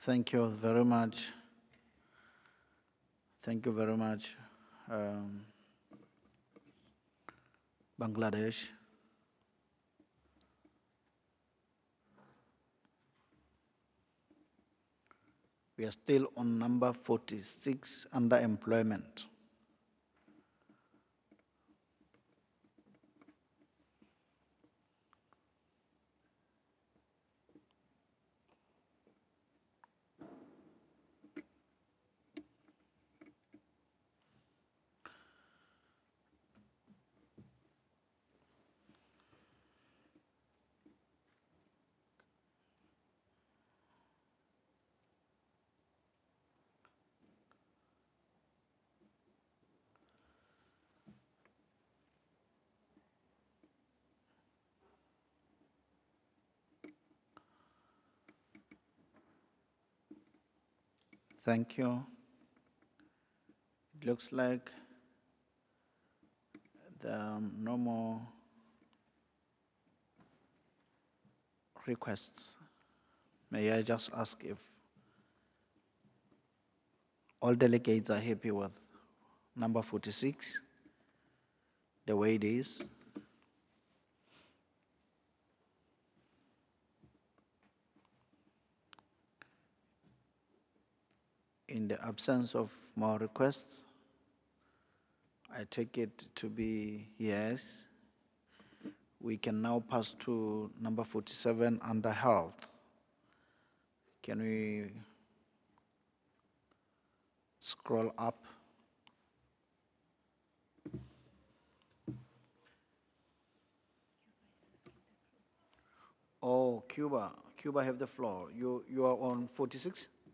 Thank you very much. Thank you very much, um, Bangladesh. We are still on number 46, underemployment. Thank you. It looks like there are no more requests. May I just ask if all delegates are happy with number 46, the way it is? In the absence of more requests, I take it to be yes. We can now pass to number 47 under health. Can we scroll up? Oh, Cuba. Cuba have the floor. You are on 46?